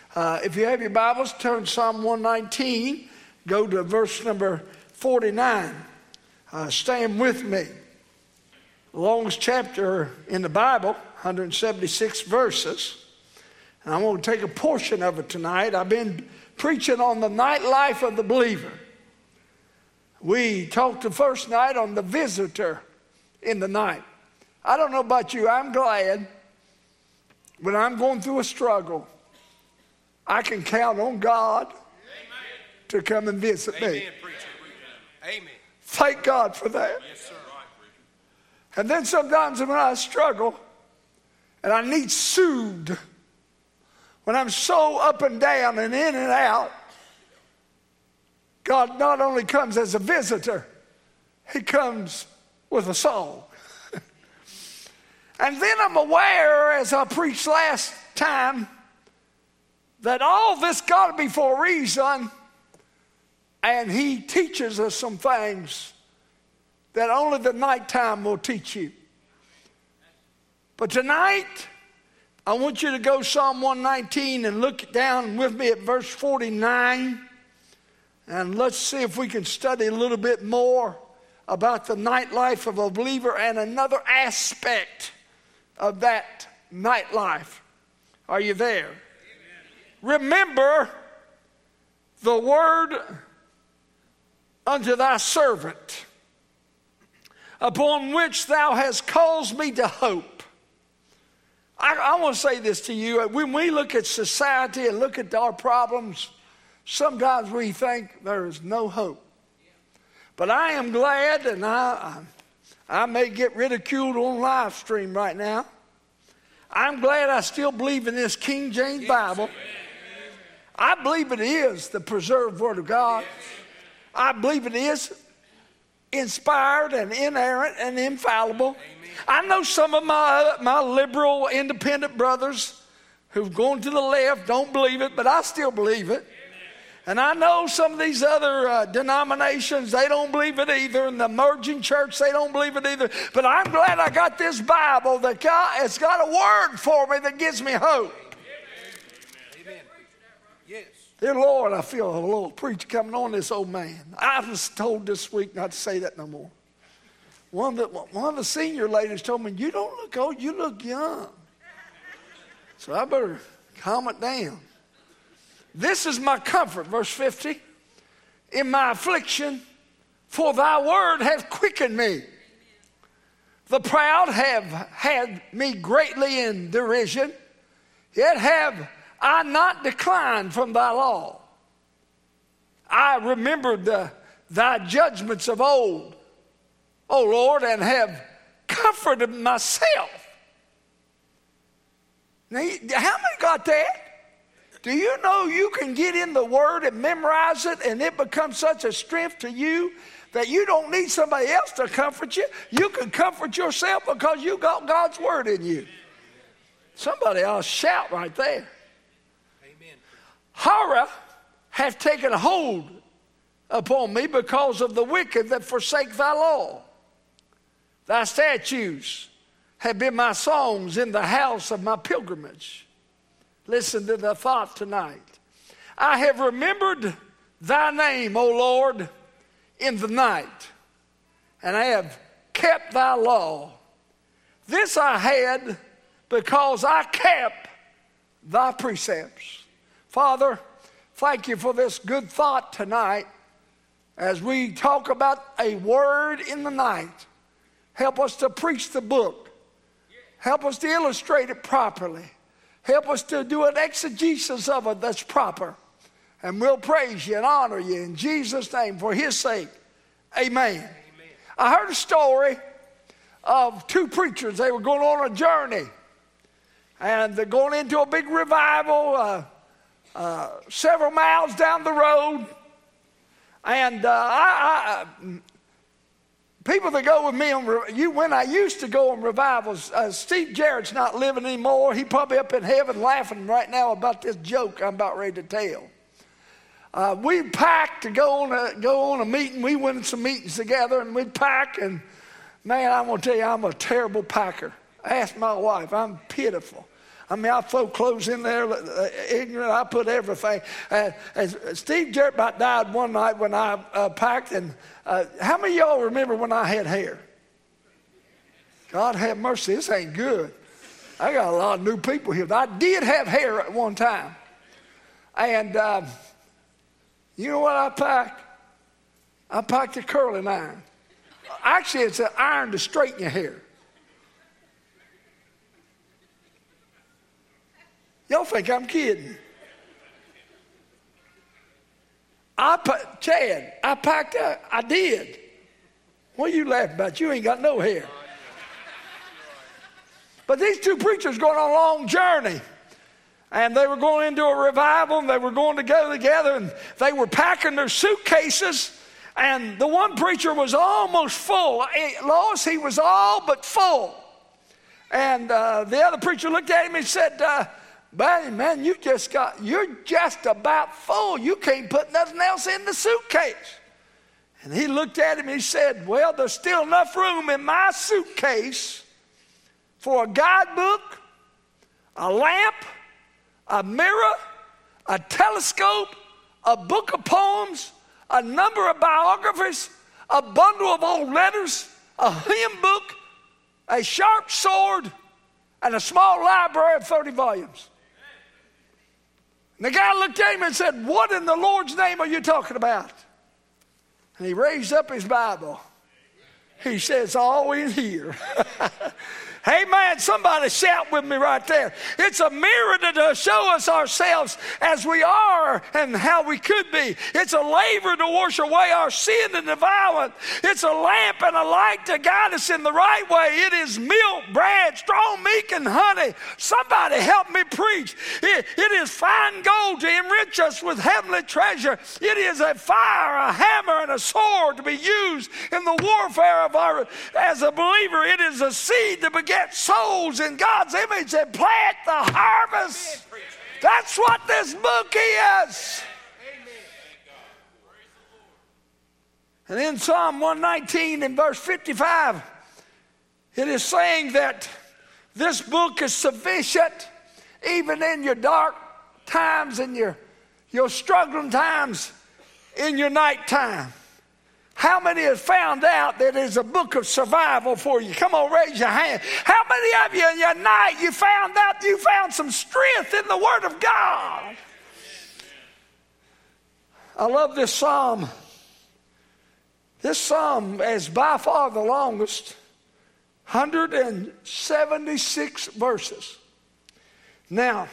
If you have your Bibles, turn to Psalm 119. Go to verse number 49. Stand with me. The longest chapter in the Bible, 176 verses. And I'm going to take a portion of it tonight. I've been preaching on the nightlife of the believer. We talked the first night on the visitor in the night. I don't know about you, I'm glad when I'm going through a struggle, I can count on God to come and visit me. Amen. Thank God for that. Yes, sir. And then sometimes when I struggle and I need soothed, when I'm so up and down and in and out, God not only comes as a visitor, he comes with a song. And then I'm aware, as I preached last time, that all this got to be for a reason. And he teaches us some things that only the nighttime will teach you. But tonight, I want you to go Psalm 119 and look down with me at verse 49. And let's see if we can study a little bit more about the nightlife of a believer and another aspect of that nightlife. Are you there? Amen. Remember the word unto thy servant, upon which thou hast caused me to hope. I want to say this to you. When we look at society and look at our problems, sometimes we think there is no hope. But I am glad, and I may get ridiculed on live stream right now. I'm glad I still believe in this King James Bible. I believe it is the preserved Word of God. I believe it is inspired and inerrant and infallible. I know some of my liberal, independent brothers who've gone to the left don't believe it, but I still believe it. And I know some of these other denominations, they don't believe it either. And the emerging church, they don't believe it either. But I'm glad I got this Bible that it's got a word for me that gives me hope. Amen. Yes. Dear Lord, I feel a little preacher coming on this old man. I was told this week not to say that no more. One of the senior ladies told me, you don't look old, you look young. So I better calm it down. This is my comfort, verse 50. In my affliction, for thy word hath quickened me. The proud have had me greatly in derision, yet have I not declined from thy law. I remembered thy judgments of old, O Lord, and have comforted myself. Now, how many got that? Do you know you can get in the Word and memorize it, and it becomes such a strength to you that you don't need somebody else to comfort you? You can comfort yourself because you got God's Word in you. Somebody ought to shout right there. Amen. Horror hath taken hold upon me because of the wicked that forsake thy law. Thy statutes have been my songs in the house of my pilgrimage. Listen to the thought tonight. I have remembered thy name, O Lord, in the night, and I have kept thy law. This I had because I kept thy precepts. Father, thank you for this good thought tonight as we talk about a word in the night. Help us to preach the book. Help us to illustrate it properly. Help us to do an exegesis of it that's proper. And we'll praise you and honor you in Jesus' name for his sake. Amen. Amen. I heard a story of two preachers. They were going on a journey. And they're going into a big revival several miles down the road. And people that go with me when I used to go on revivals, Steve Jarrett's not living anymore. He's probably up in heaven laughing right now about this joke I'm about ready to tell. We packed to go on a meeting. We went to some meetings together, and we'd pack. And man, I'm going to tell you, I'm a terrible packer. Ask my wife. I'm pitiful. I mean, I throw clothes in there, ignorant. I put everything. Steve Jarrett about died one night when I packed. And how many of y'all remember when I had hair? God have mercy, this ain't good. I got a lot of new people here. I did have hair at one time. And you know what I packed? I packed a curling iron. Actually, it's an iron to straighten your hair. Y'all think I'm kidding. Chad, I packed up. I did. What are you laughing about? You ain't got no hair. But these two preachers going on a long journey. And they were going into a revival, and they were going to go together, and they were packing their suitcases. And the one preacher was almost full. Lois, he was all but full. And the other preacher looked at him and said, man, you're just about full. You can't put nothing else in the suitcase. And he looked at him and he said, well, there's still enough room in my suitcase for a guidebook, a lamp, a mirror, a telescope, a book of poems, a number of biographies, a bundle of old letters, a hymn book, a sharp sword, and a small library of 30 volumes. And the guy looked at him and said, what in the Lord's name are you talking about? And he raised up his Bible. He says, all in here. Hey, man, somebody shout with me right there. It's a mirror to show us ourselves as we are and how we could be. It's a laver to wash away our sin and defilement. It's a lamp and a light to guide us in the right way. It is milk, bread, strong meat, and honey. Somebody help me preach. It is fine gold to enrich us with heavenly treasure. It is a fire, a hammer, and a sword to be used in the warfare of as a believer. It is a seed to beget souls in God's image and plant the harvest. That's what this book is. And in Psalm 119 and verse 55, it is saying that this book is sufficient even in your dark times and your struggling times in your night time. How many have found out that it's a book of survival for you? Come on, raise your hand. How many of you in your night you found out you found some strength in the Word of God? I love this psalm. This psalm is by far the longest, 176 verses. Now,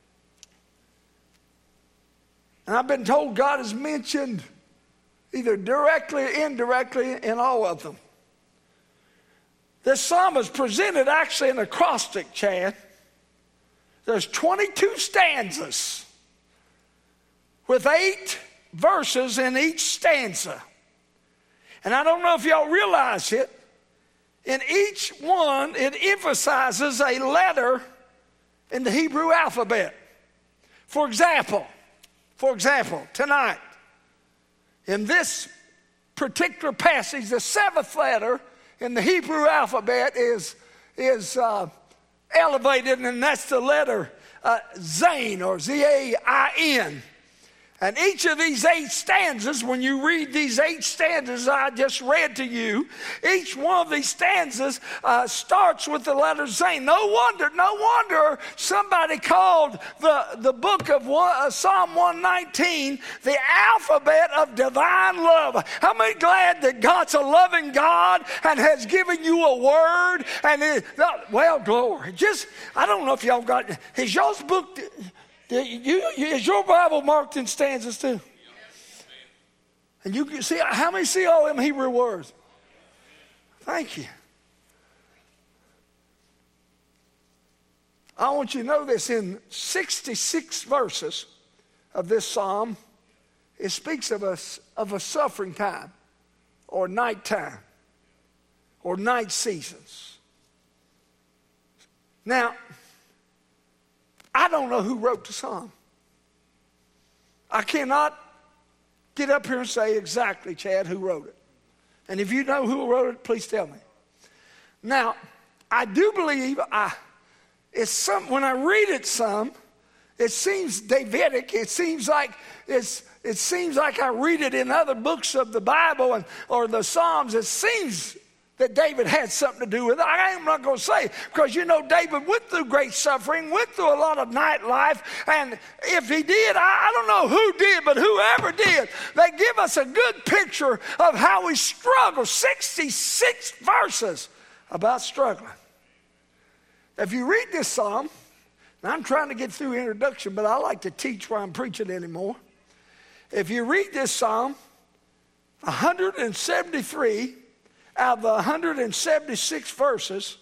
and I've been told God has mentioned either directly or indirectly in all of them. This psalm is presented actually in acrostic, Chad. There's 22 stanzas with 8 verses in each stanza. And I don't know if y'all realize it. In each one, it emphasizes a letter in the Hebrew alphabet. For example, tonight, in this particular passage, the 7th letter in the Hebrew alphabet is elevated, and that's the letter Zain, or Z-A-I-N. And each of these 8 stanzas, when you read these 8 stanzas I just read to you, each one of these stanzas starts with the letter Zain. No wonder somebody called the book of Psalm 119 the alphabet of divine love. How many glad that God's a loving God and has given you a word? And well, glory. I don't know if y'all got, is y'all's book... Is your Bible marked in stanzas too? And you can see, how many see all them Hebrew words? Thank you. I want you to know this. In 66 verses of this psalm, it speaks of a suffering time, or night time, or night seasons. Now, I don't know who wrote the psalm. I cannot get up here and say exactly, Chad, who wrote it. And if you know who wrote it, please tell me. Now, I do believe when I read it seems Davidic. It seems like I read it in other books of the Bible or the Psalms. It seems that David had something to do with it. I am not going to say, because David went through great suffering, went through a lot of nightlife, and if he did, I don't know who did, but whoever did, they give us a good picture of how he struggled. 66 verses about struggling. If you read this psalm, and I'm trying to get through introduction, but I like to teach while I'm preaching anymore. If you read this psalm, 173 out of the 176 verses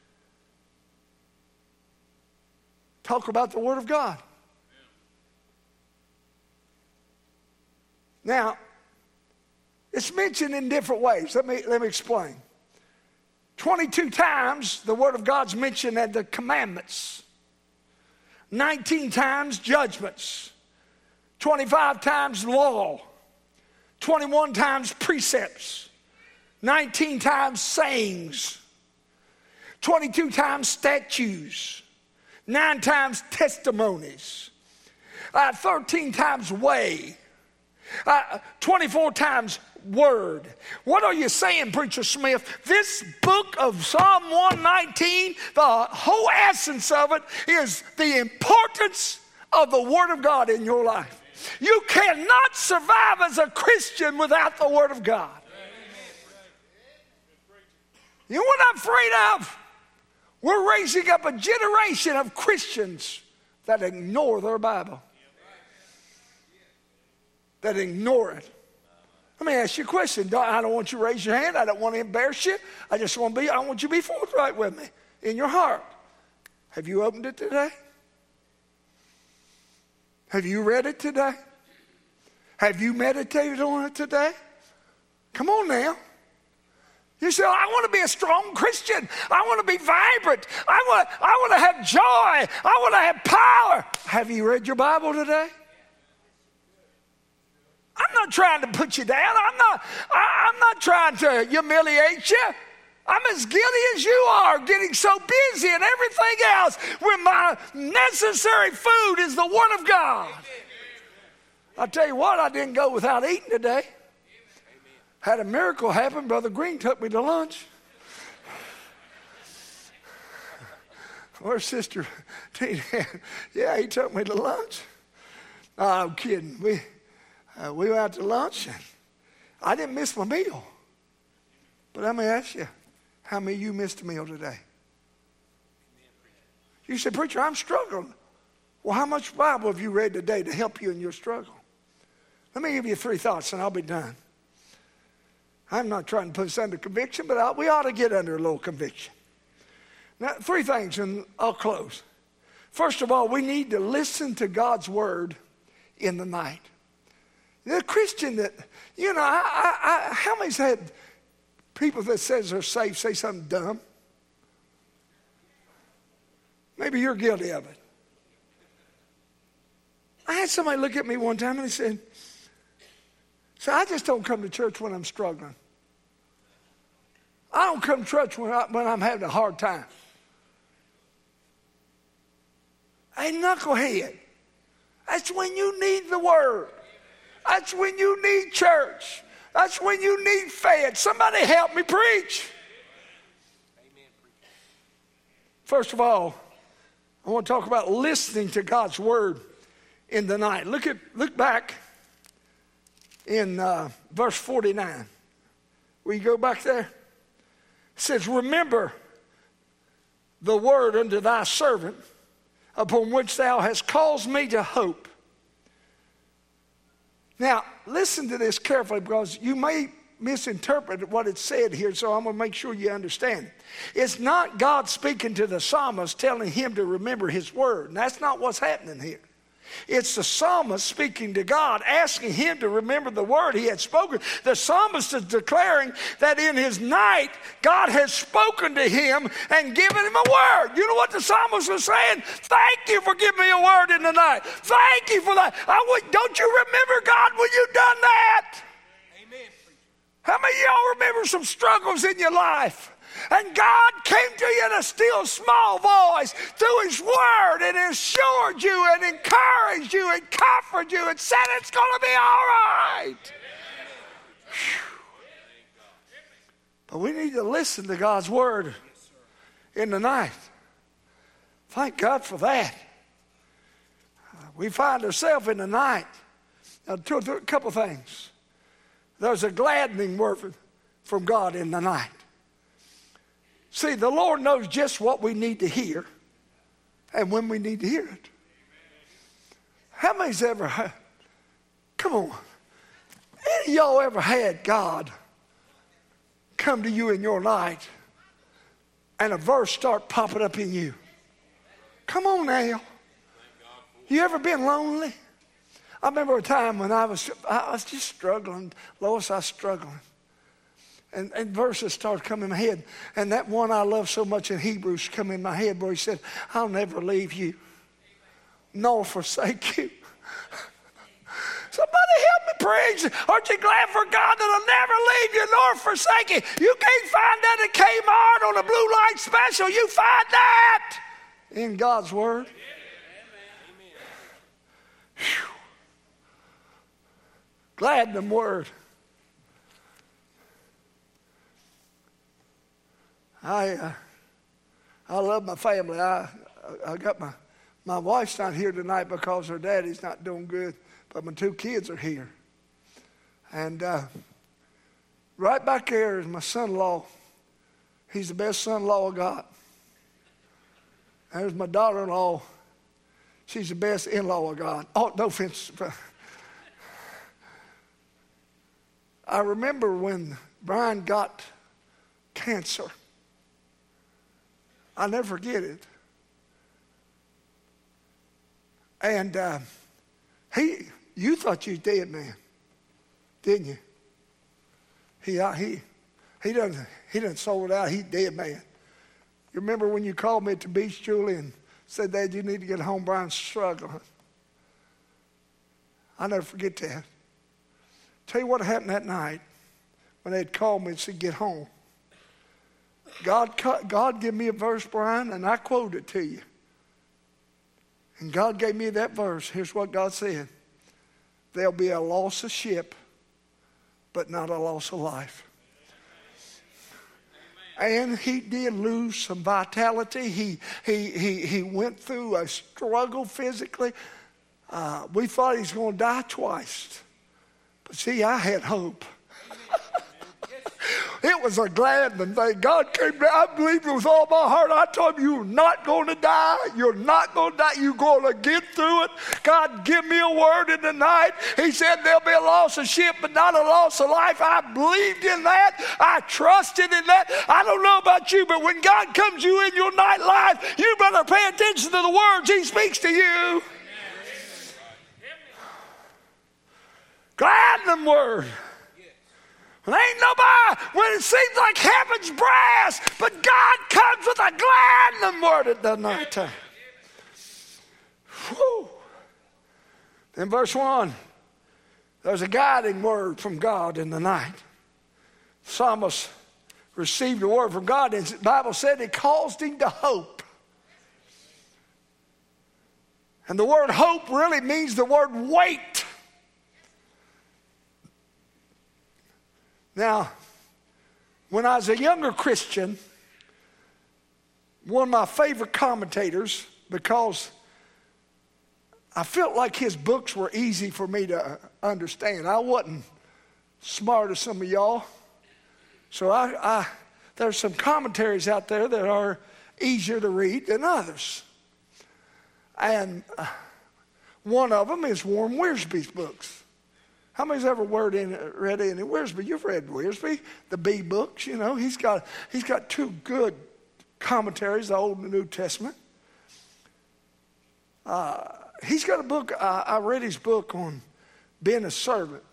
talk about the Word of God. Now, it's mentioned in different ways. Let me explain. 22 times the Word of God's mentioned as the commandments. 19 times judgments. 25 times law. 21 times precepts. 19 times sayings, 22 times statutes, 9 times testimonies, 13 times way, 24 times word. What are you saying, Preacher Smith? This book of Psalm 119, the whole essence of it is the importance of the Word of God in your life. You cannot survive as a Christian without the Word of God. You know what I'm afraid of? We're raising up a generation of Christians that ignore their Bible. That ignore it. Let me ask you a question. I don't want you to raise your hand. I don't want to embarrass you. I want you to be forthright with me in your heart. Have you opened it today? Have you read it today? Have you meditated on it today? Come on now. You say, I want to be a strong Christian. I want to be vibrant. I want to have joy. I want to have power. Have you read your Bible today? I'm not trying to put you down. I'm not trying to humiliate you. I'm as guilty as you are, getting so busy and everything else when my necessary food is the Word of God. I'll tell you what, I didn't go without eating today. Had a miracle happen. Brother Green took me to lunch. Where's Sister Tina? Yeah, he took me to lunch. I'm kidding. We went out to lunch, and I didn't miss my meal. But let me ask you, how many of you missed a meal today? You say, Preacher, I'm struggling. Well, how much Bible have you read today to help you in your struggle? Let me give you 3 thoughts, and I'll be done. I'm not trying to put us under conviction, but we ought to get under a little conviction. Now, 3 things, and I'll close. First of all, we need to listen to God's Word in the night. The Christian that, how many's had people that says they're saved say something dumb? Maybe you're guilty of it. I had somebody look at me one time and they said, I just don't come to church when I'm struggling. I don't come to church when I'm having a hard time. Hey, knucklehead, that's when you need the Word. That's when you need church. That's when you need fed. Somebody help me preach. Amen. First of all, I want to talk about listening to God's Word in the night. Look back in verse 49. Will you go back there? It says, remember the word unto thy servant, upon which thou hast caused me to hope. Now, listen to this carefully, because you may misinterpret what it said here, so I'm going to make sure you understand. It's not God speaking to the psalmist telling him to remember his word. And that's not what's happening here. It's the psalmist speaking to God, asking him to remember the word he had spoken. The psalmist is declaring that in his night, God has spoken to him and given him a word. You know what the psalmist was saying? Thank you for giving me a word in the night. Thank you for that. Don't you remember, God, when you done that? Amen. How many of y'all remember some struggles in your life? And God came to you in a still small voice through His Word and assured you and encouraged you and comforted you and said it's going to be all right. But we need to listen to God's Word in the night. Thank God for that. We find ourselves in the night. Now, a couple of things. There's a gladdening word from God in the night. See, the Lord knows just what we need to hear and when we need to hear it. How many's ever had, come on, any of y'all ever had God come to you in your night and a verse start popping up in you? Come on now. You ever been lonely? I remember a time when I was just struggling. Lois, I was struggling. And verses started coming in my head. And that one I love so much in Hebrews come in my head where he said, I'll never leave you, nor forsake you. Somebody help me praise. Aren't you glad for God that'll never leave you nor forsake you? You can't find that at Kmart on a blue light special. You find that in God's Word. Whew. Gladdening word. I love my family. I got my wife's not here tonight because her daddy's not doing good, but my two kids are here. And right back there is my son-in-law. He's the best son-in-law I got. There's my daughter-in-law. She's the best in-law I got. Oh, no offense. I remember when Brian got cancer. I'll never forget it. And you thought you was dead, man, didn't you? He done sold out. He's dead, man. You remember when you called me at the beach, Julie, and said, Dad, you need to get home. Brian's struggling. I'll never forget that. Tell you what happened that night when they'd called me and said, get home. God gave me a verse, Brian, and I quote it to you. And God gave me that verse. Here's what God said. There'll be a loss of ship, but not a loss of life. And he did lose some vitality. He went through a struggle physically. We thought he was going to die twice. But see, I had hope. It was a gladdening thing. God came down. I believed it with all my heart. I told him, you're not going to die. You're not going to die. You're going to get through it. God, give me a word in the night. He said there'll be a loss of ship, but not a loss of life. I believed in that. I trusted in that. I don't know about you, but when God comes to you in your night life, you better pay attention to the words he speaks to you. Gladdening word. When ain't nobody, when it seems like heaven's brass, but God comes with a gladdening word at the night time. Whew. Then verse 1, there's a guiding word from God in the night. The psalmist received a word from God, and the Bible said it caused him to hope. And the word hope really means the word wait. Now, when I was a younger Christian, one of my favorite commentators, because I felt like his books were easy for me to understand. I wasn't smart as some of y'all. So there's some commentaries out there that are easier to read than others. And one of them is Warren Wiersbe's books. How many's ever read any Wiersbe? You've read Wiersbe, the B books, you know. He's got two good commentaries, the Old and the New Testament. He's got a book, I read his book on being a servant.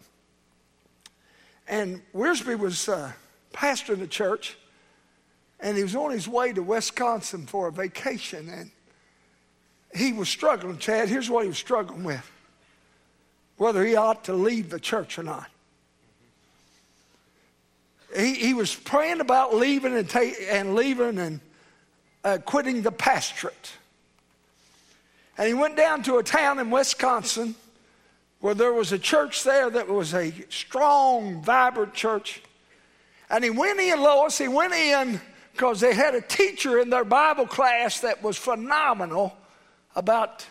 And Wiersbe was pastoring the church, and he was on his way to Wisconsin for a vacation, and he was struggling, Chad. Here's what he was struggling with. Whether he ought to leave the church or not. he was praying about leaving and quitting the pastorate. And he went down to a town in Wisconsin where there was a church there that was a strong, vibrant church. And he went in, Lois, because they had a teacher in their Bible class that was phenomenal about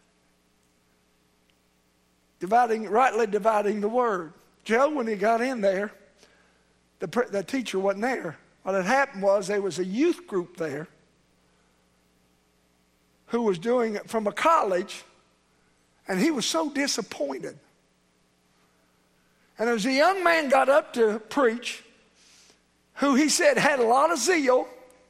rightly dividing the word. Joe, when he got in there, the teacher wasn't there. What had happened was there was a youth group there who was doing it from a college, and he was so disappointed. And as a young man got up to preach, who he said had a lot of zeal,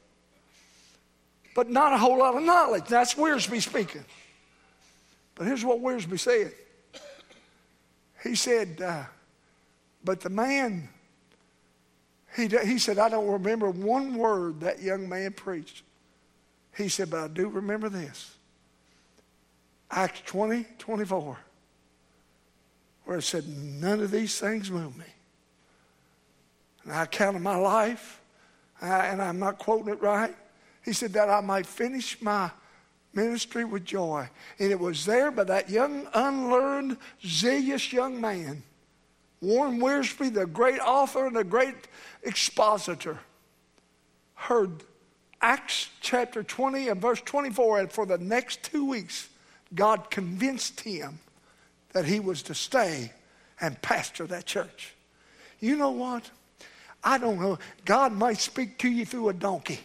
but not a whole lot of knowledge. That's Wiersbe speaking. But here's what Wiersbe said. He said, but the man, he said, I don't remember one word that young man preached. He said, but I do remember this. Acts 20:24, where it said, none of these things move me. And I counted my life, and I'm not quoting it right. He said that I might finish my ministry with joy. And it was there by that young, unlearned, zealous young man, Warren Wiersbe, the great author and the great expositor, heard Acts chapter 20 and verse 24, and for the next 2 weeks, God convinced him that he was to stay and pastor that church. You know what? I don't know. God might speak to you through a donkey.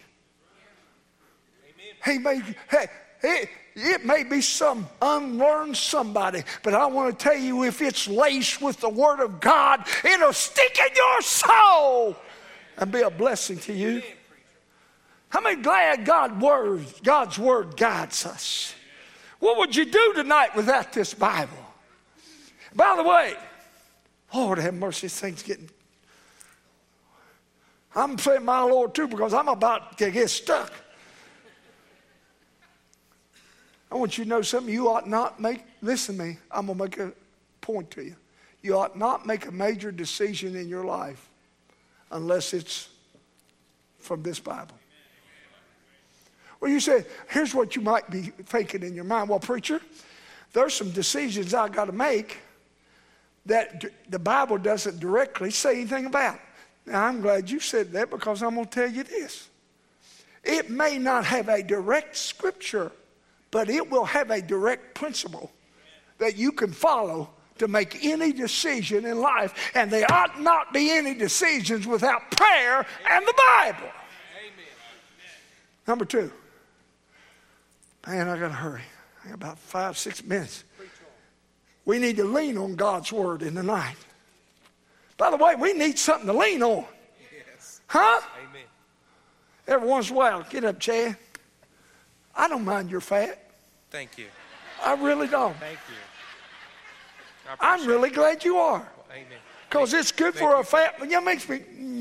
It may be some unlearned somebody, but I want to tell you, if it's laced with the Word of God, it'll stick in your soul and be a blessing to you. How many glad God's Word guides us? What would you do tonight without this Bible? By the way, Lord have mercy, this thing's getting... I'm saying my Lord too because I'm about to get stuck. I want you to know something. You ought not listen to me, I'm going to make a point to you. You ought not make a major decision in your life unless it's from this Bible. Well, you say, here's what you might be thinking in your mind. Well, preacher, there's some decisions I got to make that the Bible doesn't directly say anything about. Now, I'm glad you said that because I'm going to tell you this. It may not have a direct scripture, but it will have a direct principle that you can follow to make any decision in life. And there ought not be any decisions without prayer and the Bible. Amen. Number 2. Man, I got to hurry. I got about 5-6 minutes. We need to lean on God's Word in the night. By the way, we need something to lean on. Yes. Huh? Amen. Every once in a while, get up, Chad. I don't mind your fat. Thank you. I really don't. Thank you. I'm really glad you are. Well, amen. Because it's good for a fat, but it makes me...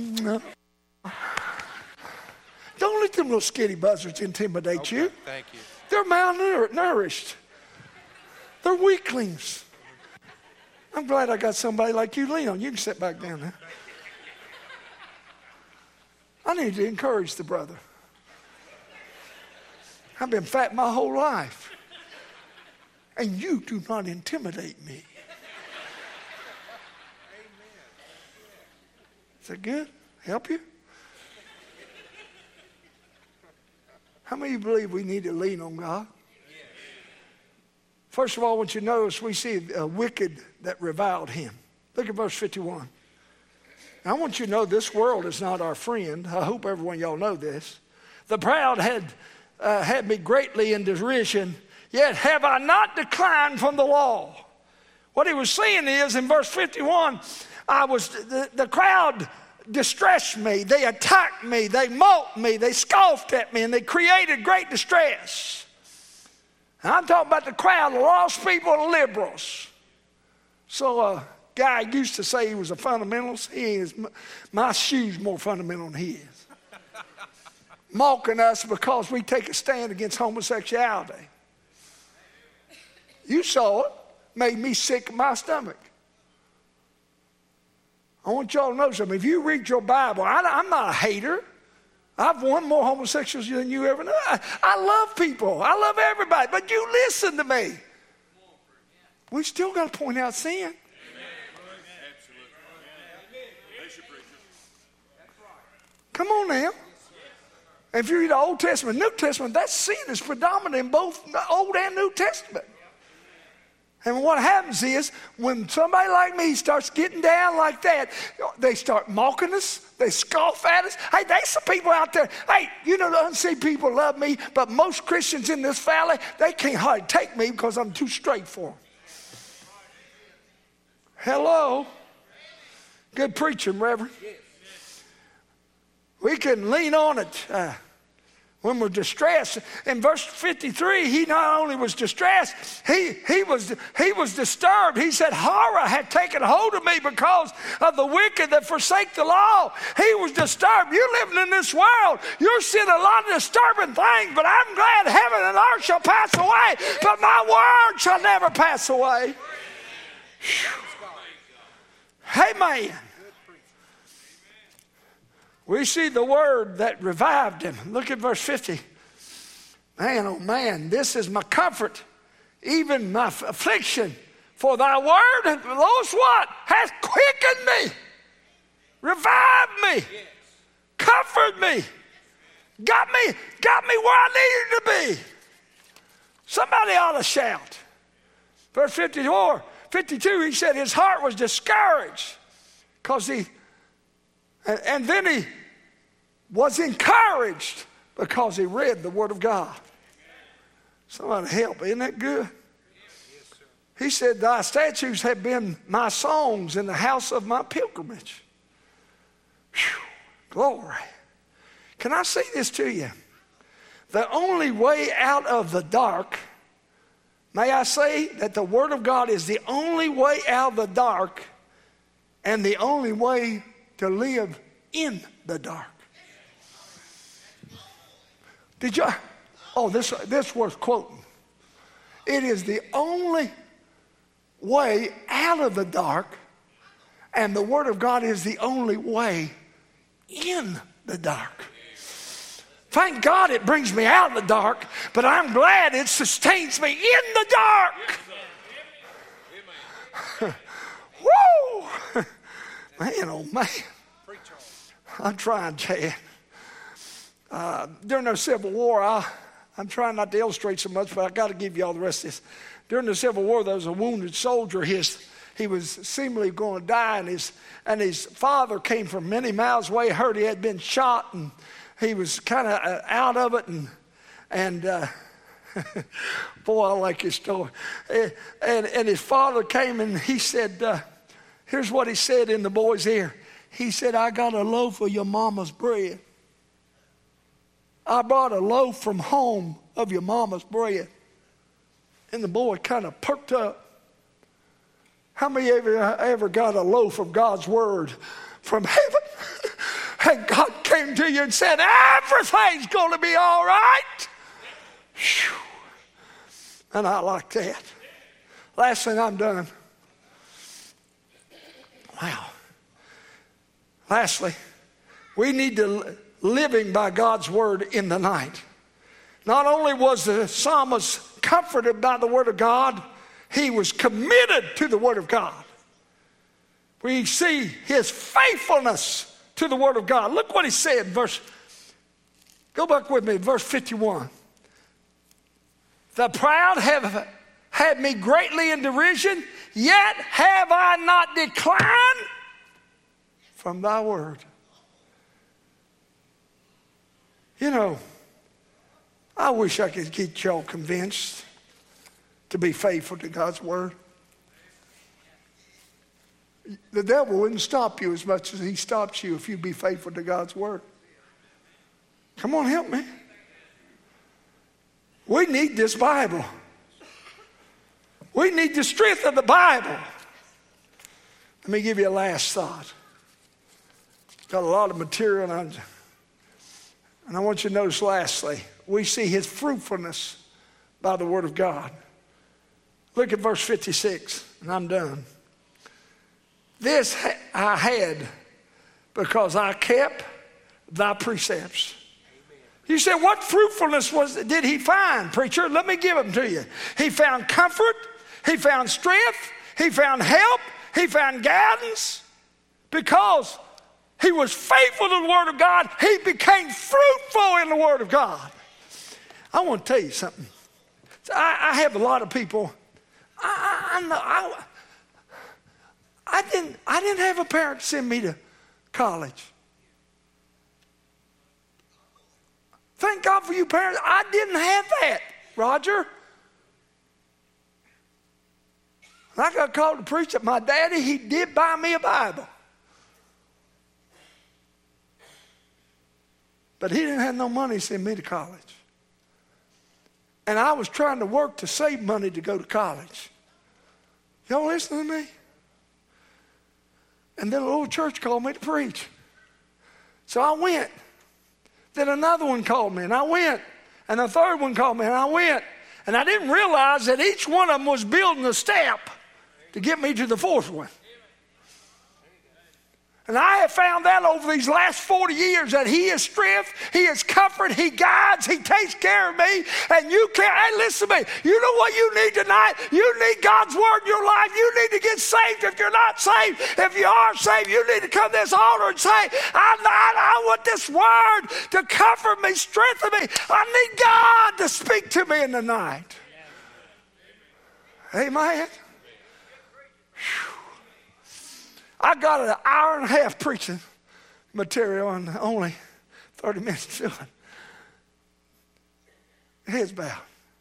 Don't let them little skinny buzzards intimidate you. Thank you. They're malnourished. They're weaklings. I'm glad I got somebody like you to lean on. You can sit back down now. I need to encourage the brother. I've been fat my whole life. And you do not intimidate me. Is that good? Help you? How many of you believe we need to lean on God? First of all, I want you to notice we see a wicked that reviled him. Look at verse 51. Now, I want you to know this world is not our friend. I hope every one of y'all know this. The proud had me greatly in derision, yet have I not declined from the law. What he was saying is, in verse 51, the crowd distressed me, they attacked me, they mocked me, they scoffed at me, and they created great distress. And I'm talking about the crowd of lost people and liberals. So a guy used to say he was a fundamentalist. My shoe's more fundamental than he is. Mocking us because we take a stand against homosexuality. You saw it. Made me sick in my stomach. I want y'all to know something. If you read your Bible, I'm not a hater. I've won more homosexuals than you ever know. I love people. I love everybody. But you listen to me. We still got to point out sin. Come on now. If you read the Old Testament, New Testament, that sin is predominant in both the Old and New Testament. And what happens is, when somebody like me starts getting down like that, they start mocking us. They scoff at us. Hey, there's some people out there. Hey, you know, the unseen people love me, but most Christians in this valley, they can't hardly take me because I'm too straight for them. Hello. Good preaching, Reverend. We can lean on it when we're distressed. In verse 53, he not only was distressed, he was disturbed. He said, horror had taken hold of me because of the wicked that forsake the law. He was disturbed. You're living in this world. You're seeing a lot of disturbing things, but I'm glad heaven and earth shall pass away, but my word shall never pass away. Amen. We see the word that revived him. Look at verse 50. Man, oh man, this is my comfort, even my affliction. For thy word, Lord, what? Hath quickened me, revived me, comforted me, got me where I needed to be. Somebody ought to shout. Verse 52, he said his heart was discouraged because and then he was encouraged because he read the Word of God. Somebody help, isn't that good? He said, thy statutes have been my songs in the house of my pilgrimage. Whew, glory. Can I say this to you? The only way out of the dark, may I say that the Word of God is the only way out of the dark and the only way to live in the dark. Did you? Oh, this worth quoting. It is the only way out of the dark, and the Word of God is the only way in the dark. Thank God it brings me out of the dark, but I'm glad it sustains me in the dark. Woo! Man, oh man. I'm trying, Chad. During the Civil War, I'm trying not to illustrate so much, but I got to give you all the rest of this. During the Civil War, there was a wounded soldier. He was seemingly going to die, and his father came from many miles away, heard he had been shot, and he was kind of out of it, and boy, I like his story. And his father came, and he said, here's what he said in the boy's ear. He said, I got a loaf of your mama's bread. I brought a loaf from home of your mama's bread. And the boy kind of perked up. How many ever got a loaf of God's word from heaven? And God came to you and said, everything's going to be all right. Whew. And I like that. Last thing I'm done. Wow. Lastly, we need to living by God's word in the night. Not only was the psalmist comforted by the word of God, he was committed to the word of God. We see his faithfulness to the word of God. Look what he said, go back with me, verse 51. The proud have had me greatly in derision, yet have I not declined from thy word. You know, I wish I could get y'all convinced to be faithful to God's word. The devil wouldn't stop you as much as he stops you if you be faithful to God's word. Come on, help me. We need this Bible. We need the strength of the Bible. Let me give you a last thought. Got a lot of material, and I want you to notice lastly, we see his fruitfulness by the word of God. Look at verse 56, and I'm done. This I had because I kept thy precepts. You said, what fruitfulness did he find, preacher? Let me give them to you. He found comfort. He found strength. He found help. He found guidance. Because he was faithful to the Word of God, he became fruitful in the Word of God. I want to tell you something. I have a lot of people. I didn't have a parent send me to college. Thank God for you parents. I didn't have that, Roger. When I got called to preach at my daddy, he did buy me a Bible. But he didn't have no money to send me to college. And I was trying to work to save money to go to college. Y'all listening to me? And then a little church called me to preach. So I went. Then another one called me, and I went. And a third one called me, and I went. And I didn't realize that each one of them was building a step to get me to the fourth one. And I have found that over these last 40 years that he is strength, he is comfort, he guides, he takes care of me. And you can't, hey, listen to me. You know what you need tonight? You need God's word in your life. You need to get saved if you're not saved. If you are saved, you need to come to this altar and say, I want this word to comfort me, strengthen me. I need God to speak to me in the night. Amen. I got an hour and a half preaching material and only 30 minutes to do it. Heads bowed.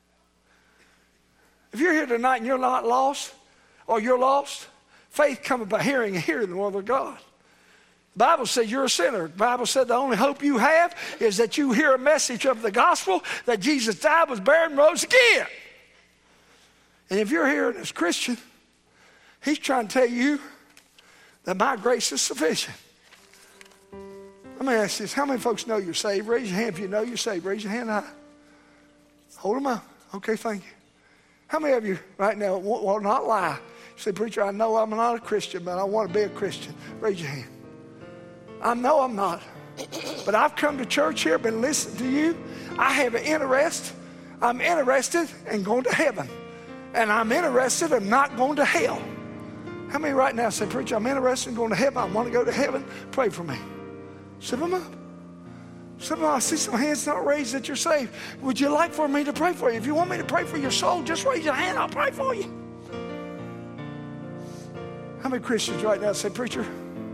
If you're here tonight and you're not lost, or you're lost, faith cometh by hearing and hearing the word of God. The Bible says you're a sinner. The Bible said the only hope you have is that you hear a message of the gospel that Jesus died, was buried, and rose again. And if you're here as a Christian, he's trying to tell you that my grace is sufficient. Let me ask this. How many folks know you're saved? Raise your hand if you know you're saved. Raise your hand high. Hold them up. Okay, thank you. How many of you right now will not lie? Say, preacher, I know I'm not a Christian, but I want to be a Christian. Raise your hand. I know I'm not. But I've come to church here, been listening to you. I have an interest. I'm interested in going to heaven. And I'm interested in not going to hell. How many right now say, preacher, I'm interested in going to heaven. I want to go to heaven. Pray for me. Sit them up. Sit them up. I see some hands not raised that you're saved. Would you like for me to pray for you? If you want me to pray for your soul, just raise your hand. I'll pray for you. How many Christians right now say, preacher,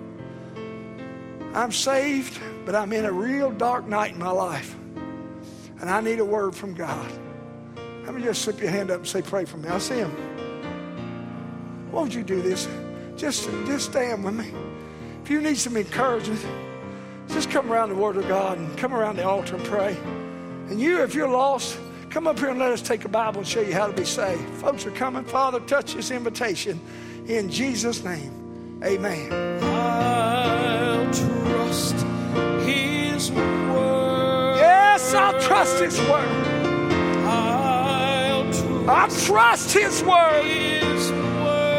I'm saved, but I'm in a real dark night in my life. And I need a word from God. How many just slip your hand up and say, pray for me? I see him. Won't you do this? Just stand with me. If you need some encouragement, just come around the Word of God and come around the altar and pray. And you, if you're lost, come up here and let us take a Bible and show you how to be saved. Folks are coming. Father, touch this invitation in Jesus' name. Amen. I'll trust His word. Yes, I'll trust His word. I'll trust His word. His word.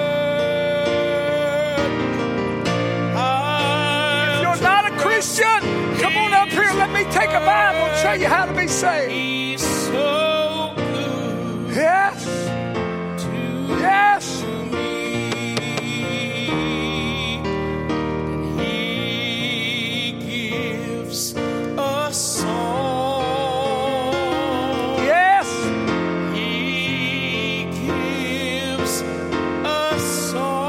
Christian, come on up here. Let me take a Bible and show you how to be saved. He's so good. Yes. Yes. And He gives a song. Yes. He gives a song.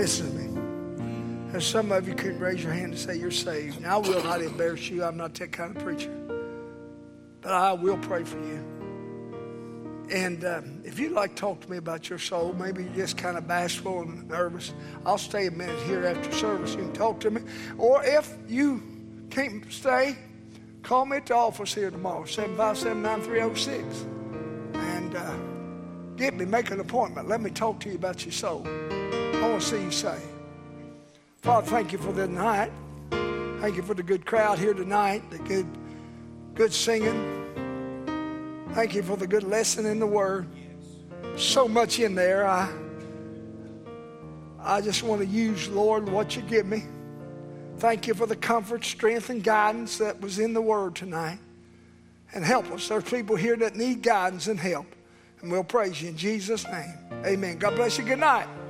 Listen to me. There's some of you couldn't raise your hand and say you're saved. Now, I will not embarrass you. I'm not that kind of preacher. But I will pray for you. And if you'd like to talk to me about your soul, maybe you're just kind of bashful and nervous, I'll stay a minute here after service. You can talk to me. Or if you can't stay, call me at the office here tomorrow, 757-9306. And get me, make an appointment. Let me talk to you about your soul. I want to see you saved. Father, thank you for the night. Thank you for the good crowd here tonight, the good singing. Thank you for the good lesson in the Word. So much in there. I just want to use, Lord, what you give me. Thank you for the comfort, strength, and guidance that was in the Word tonight. And help us. There's people here that need guidance and help. And we'll praise you in Jesus' name. Amen. God bless you. Good night.